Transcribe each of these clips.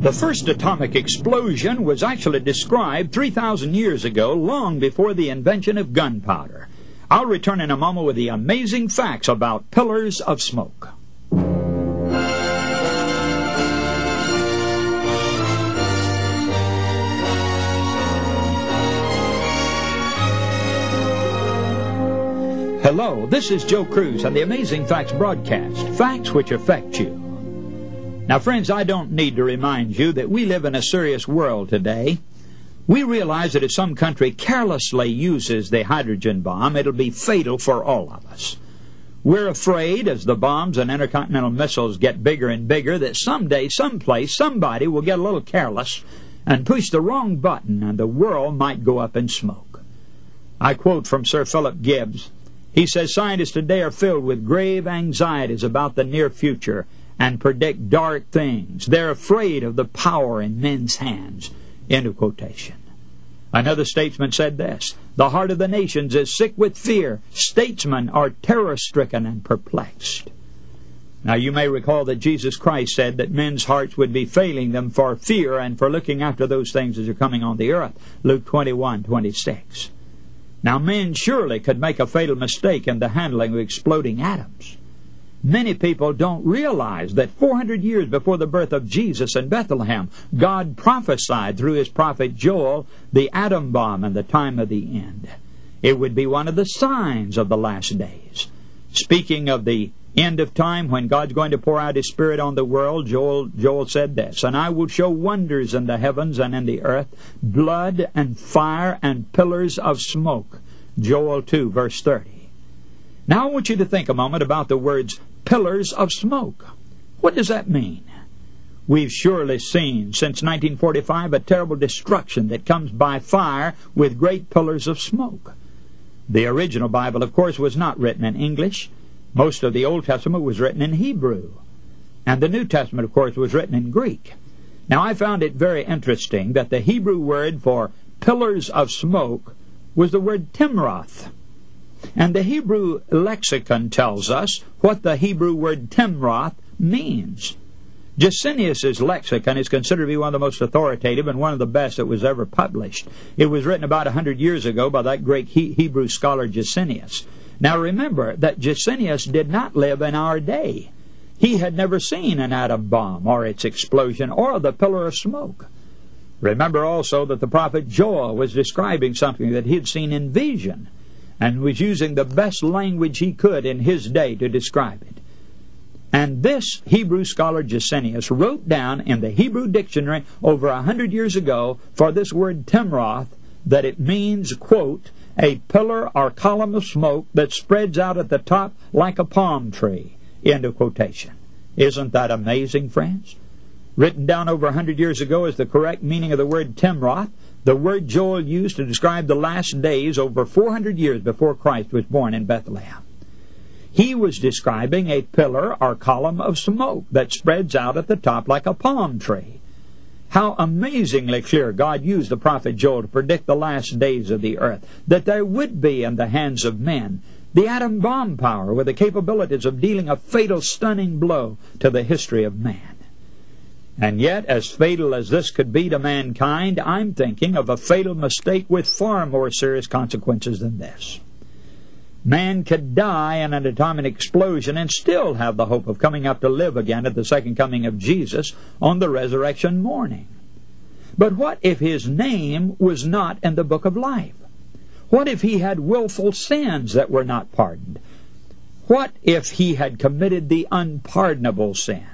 The first atomic explosion was actually described 3,000 years ago, long before the invention of gunpowder. I'll return in a moment with the amazing facts about pillars of smoke. Hello, this is Joe Cruz on the Amazing Facts broadcast, facts which affect you. Now, friends, I don't need to remind you that we live in a serious world today. We realize that if some country carelessly uses the hydrogen bomb, it'll be fatal for all of us. We're afraid, as the bombs and intercontinental missiles get bigger and bigger, that someday, someplace, somebody will get a little careless and push the wrong button, and the world might go up in smoke. I quote from Sir Philip Gibbs. He says, "Scientists today are filled with grave anxieties about the near future and predict dark things. They're afraid of the power in men's hands." End of quotation. Another statesman said this, "The heart of the nations is sick with fear. Statesmen are terror-stricken and perplexed." Now, you may recall that Jesus Christ said that men's hearts would be failing them for fear and for looking after those things as are coming on the earth. Luke 21:26. Now, men surely could make a fatal mistake in the handling of exploding atoms. Many people don't realize that 400 years before the birth of Jesus in Bethlehem, God prophesied through his prophet Joel the atom bomb and the time of the end. It would be one of the signs of the last days. Speaking of the end of time, when God's going to pour out his Spirit on the world, Joel said this, "And I will show wonders in the heavens and in the earth, blood and fire and pillars of smoke." Joel 2, verse 30. Now I want you to think a moment about the words pillars of smoke. What does that mean? We've surely seen since 1945 a terrible destruction that comes by fire with great pillars of smoke. The original Bible, of course, was not written in English. Most of the Old Testament was written in Hebrew. And the New Testament, of course, was written in Greek. Now I found it very interesting that the Hebrew word for pillars of smoke was the word timroth. And the Hebrew lexicon tells us what the Hebrew word timroth means. Gesenius' lexicon is considered to be one of the most authoritative and one of the best that was ever published. It was written about 100 years ago by that great Hebrew scholar Gesenius. Now remember that Gesenius did not live in our day. He had never seen an atom bomb or its explosion or the pillar of smoke. Remember also that the prophet Joel was describing something that he had seen in vision, and was using the best language he could in his day to describe it. And this Hebrew scholar Gesenius wrote down in the Hebrew dictionary over 100 years ago for this word timroth that it means, quote, "a pillar or column of smoke that spreads out at the top like a palm tree." End of quotation. Isn't that amazing, friends? Written down over 100 years ago is the correct meaning of the word timroth, the word Joel used to describe the last days over 400 years before Christ was born in Bethlehem. He was describing a pillar or column of smoke that spreads out at the top like a palm tree. How amazingly clear God used the prophet Joel to predict the last days of the earth, that there would be in the hands of men the atom bomb power with the capabilities of dealing a fatal, stunning blow to the history of man. And yet, as fatal as this could be to mankind, I'm thinking of a fatal mistake with far more serious consequences than this. Man could die in an atomic explosion and still have the hope of coming up to live again at the second coming of Jesus on the resurrection morning. But what if his name was not in the book of life? What if he had willful sins that were not pardoned? What if he had committed the unpardonable sin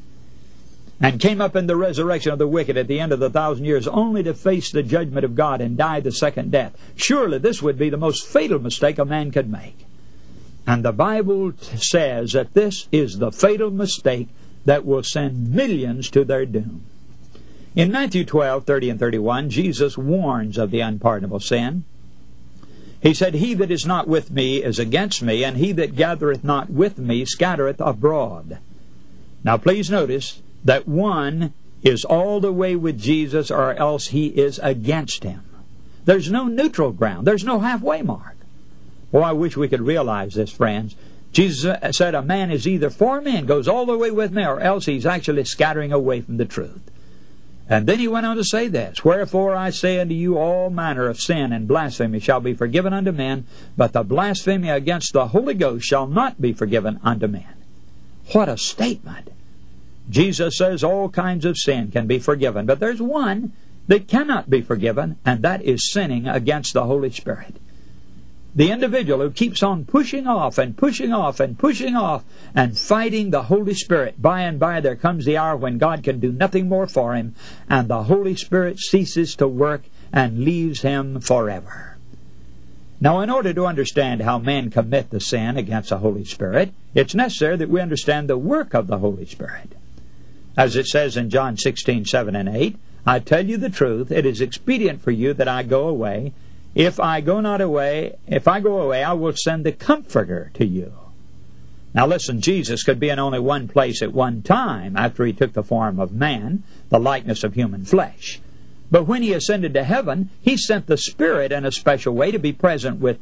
and came up in the resurrection of the wicked at the end of the 1,000 years only to face the judgment of God and die the second death? Surely this would be the most fatal mistake a man could make. And the Bible says that this is the fatal mistake that will send millions to their doom. In Matthew 12:30 and 31, Jesus warns of the unpardonable sin. He said, "He that is not with me is against me, and he that gathereth not with me scattereth abroad." Now please notice that one is all the way with Jesus or else he is against him. There's no neutral ground. There's no halfway mark. Oh, I wish we could realize this, friends. Jesus said a man is either for me and goes all the way with me, or else he's actually scattering away from the truth. And then he went on to say this, Wherefore I say unto you, all manner of sin and blasphemy shall be forgiven unto men, but the blasphemy against the Holy Ghost shall not be forgiven unto men. What a statement! Jesus says all kinds of sin can be forgiven, but there's one that cannot be forgiven, and that is sinning against the Holy Spirit. The individual who keeps on pushing off and pushing off and pushing off and fighting the Holy Spirit, by and by there comes the hour when God can do nothing more for him, and the Holy Spirit ceases to work and leaves him forever. Now, in order to understand how men commit the sin against the Holy Spirit, it's necessary that we understand the work of the Holy Spirit. As it says in John 16:7 and 8, I tell you the truth, it is expedient for you that I go away. If I go away, I will send the Comforter to you. Now listen, Jesus could be in only one place at one time after he took the form of man, the likeness of human flesh. But when he ascended to heaven, he sent the Spirit in a special way to be present with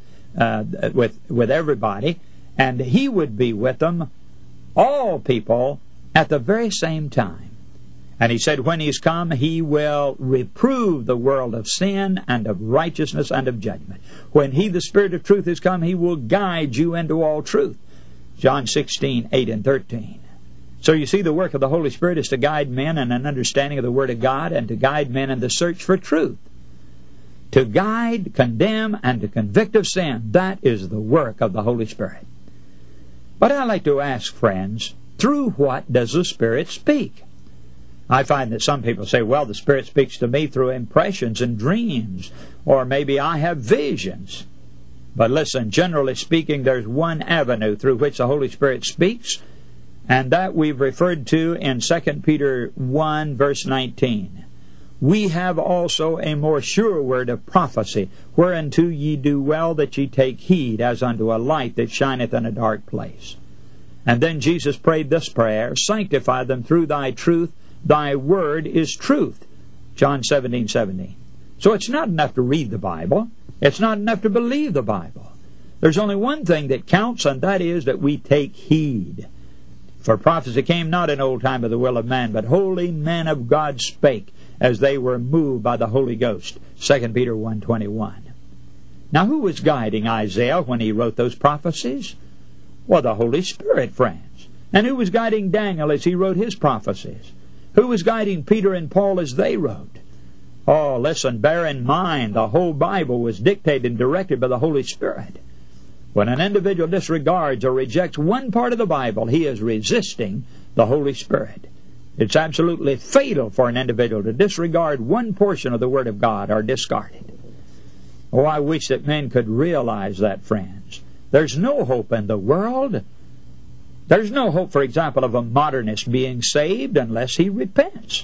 everybody, and he would be with them, all people, at the very same time. And he said, when he's come, he will reprove the world of sin and of righteousness and of judgment. When he, the Spirit of truth, is come, he will guide you into all truth. John 16:8 and 13. So you see, the work of the Holy Spirit is to guide men in an understanding of the Word of God and to guide men in the search for truth. To guide, condemn, and to convict of sin, that is the work of the Holy Spirit. But I like to ask, friends, through what does the Spirit speak? I find that some people say, well, the Spirit speaks to me through impressions and dreams, or maybe I have visions. But listen, generally speaking, there's one avenue through which the Holy Spirit speaks, and that we've referred to in 2 Peter 1, verse 19. We have also a more sure word of prophecy, whereunto ye do well that ye take heed, as unto a light that shineth in a dark place. And then Jesus prayed this prayer, Sanctify them through thy truth, thy word is truth. John 17:17. So it's not enough to read the Bible. It's not enough to believe the Bible. There's only one thing that counts, and that is that we take heed. For prophecy came not in old time of the will of man, but holy men of God spake, as they were moved by the Holy Ghost. 2 Peter 1:21. Now who was guiding Isaiah when he wrote those prophecies? Well, the Holy Spirit, friends. And who was guiding Daniel as he wrote his prophecies? Who was guiding Peter and Paul as they wrote? Oh, listen, bear in mind, the whole Bible was dictated and directed by the Holy Spirit. When an individual disregards or rejects one part of the Bible, he is resisting the Holy Spirit. It's absolutely fatal for an individual to disregard one portion of the Word of God or discard it. Oh, I wish that men could realize that, friends. There's no hope in the world. There's no hope, for example, of a modernist being saved unless he repents.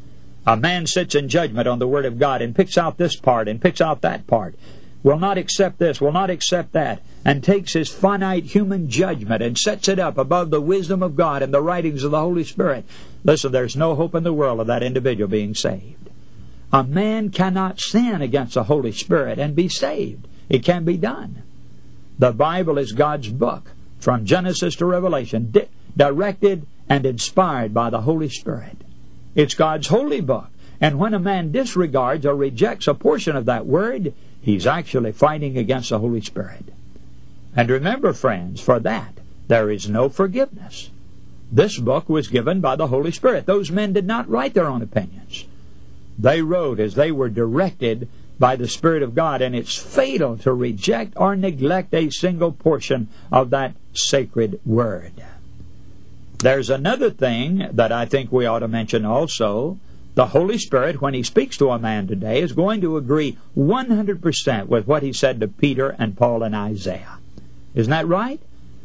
A man sits in judgment on the Word of God and picks out this part and picks out that part, will not accept this, will not accept that, and takes his finite human judgment and sets it up above the wisdom of God and the writings of the Holy Spirit. Listen, there's no hope in the world of that individual being saved. A man cannot sin against the Holy Spirit and be saved. It can be done. The Bible is God's book, from Genesis to Revelation, directed and inspired by the Holy Spirit. It's God's holy book. And when a man disregards or rejects a portion of that Word, he's actually fighting against the Holy Spirit. And remember, friends, for that, there is no forgiveness. This book was given by the Holy Spirit. Those men did not write their own opinions. They wrote as they were directed by the Spirit of God, and it's fatal to reject or neglect a single portion of that sacred Word. There's another thing that I think we ought to mention also. The Holy Spirit, when He speaks to a man today, is going to agree 100% with what He said to Peter and Paul and Isaiah. Isn't that right?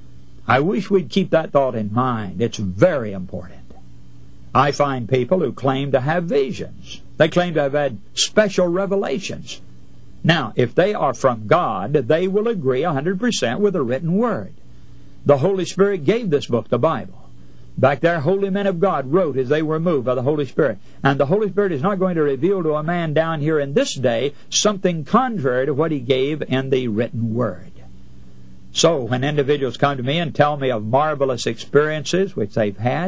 I wish we'd keep that thought in mind. It's very important. I find people who claim to have visions. They claim to have had special revelations. Now, if they are from God, they will agree 100% with the written Word. The Holy Spirit gave this book, the Bible. Back there, holy men of God wrote as they were moved by the Holy Spirit. And the Holy Spirit is not going to reveal to a man down here in this day something contrary to what He gave in the written Word. So, when individuals come to me and tell me of marvelous experiences which they've had,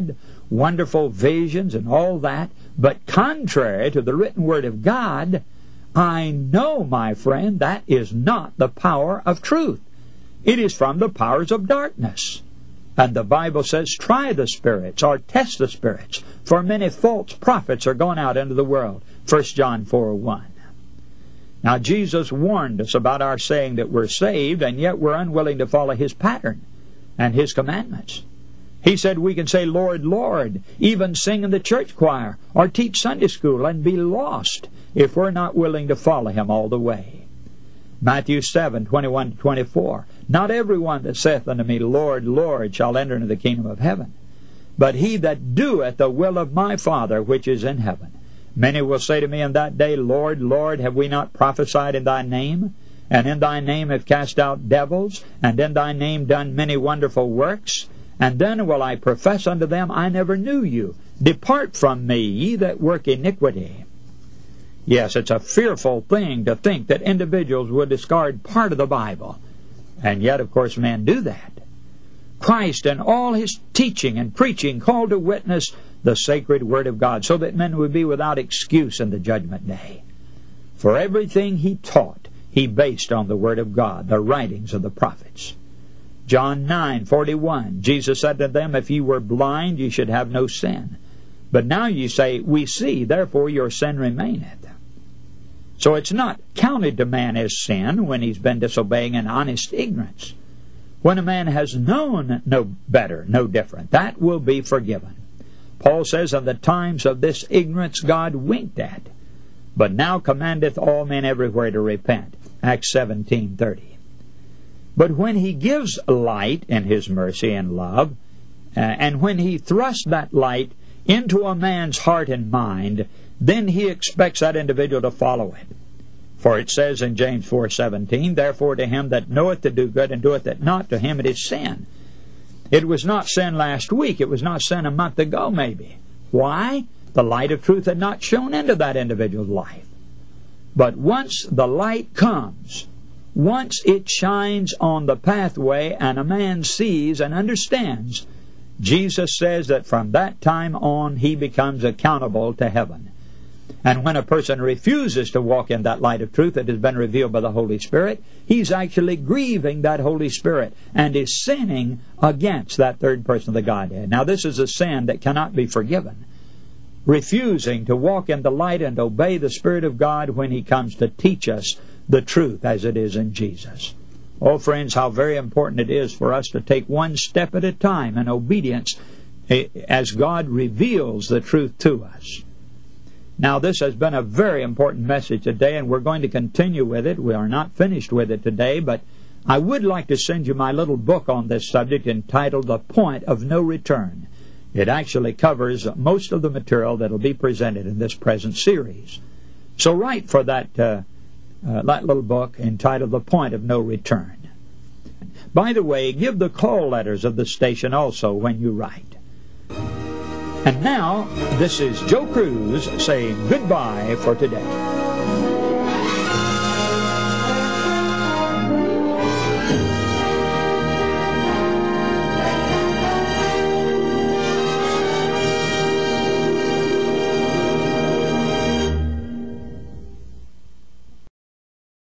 wonderful visions and all that, but contrary to the written Word of God, I know, my friend, that is not the power of truth. It is from the powers of darkness. And the Bible says, try the spirits, or test the spirits, for many false prophets are gone out into the world. 1 John 4:1. Now, Jesus warned us about our saying that we're saved, and yet we're unwilling to follow His pattern and His commandments. He said we can say, Lord, Lord, even sing in the church choir, or teach Sunday school, and be lost if we're not willing to follow Him all the way. Matthew 7:21-24. Not every one that saith unto me, Lord, Lord, shall enter into the kingdom of heaven, but he that doeth the will of my Father which is in heaven. Many will say to me in that day, Lord, Lord, have we not prophesied in thy name? And in thy name have cast out devils, and in thy name done many wonderful works? And then will I profess unto them, I never knew you. Depart from me, ye that work iniquity. Yes, it's a fearful thing to think that individuals would discard part of the Bible. And yet, of course, men do that. Christ in all His teaching and preaching called to witness the sacred Word of God, so that men would be without excuse in the judgment day. For everything He taught, He based on the Word of God, the writings of the prophets. John 9:41, Jesus said to them, If ye were blind, ye should have no sin. But now ye say, We see, therefore your sin remaineth. So it's not counted to man as sin when he's been disobeying in honest ignorance. When a man has known no better, no different, that will be forgiven. Paul says, In the times of this ignorance God winked at, but now commandeth all men everywhere to repent. Acts 17:30. But when He gives light in His mercy and love, and when He thrusts that light into a man's heart and mind, then He expects that individual to follow it. For it says in James 4:17, Therefore to him that knoweth to do good and doeth it not, to him it is sin. It was not sin last week. It was not sin a month ago, maybe. Why? The light of truth had not shone into that individual's life. But once the light comes, once it shines on the pathway and a man sees and understands, Jesus says that from that time on he becomes accountable to heaven. And when a person refuses to walk in that light of truth that has been revealed by the Holy Spirit, he's actually grieving that Holy Spirit and is sinning against that third person of the Godhead. Now, this is a sin that cannot be forgiven. Refusing to walk in the light and obey the Spirit of God when He comes to teach us the truth as it is in Jesus. Oh, friends, how very important it is for us to take one step at a time in obedience as God reveals the truth to us. Now, this has been a very important message today, and we're going to continue with it. We are not finished with it today, but I would like to send you my little book on this subject entitled The Point of No Return. It actually covers most of the material that will be presented in this present series. So write for that little book entitled The Point of No Return. By the way, give the call letters of the station also when you write. And now, this is Joe Cruz saying goodbye for today.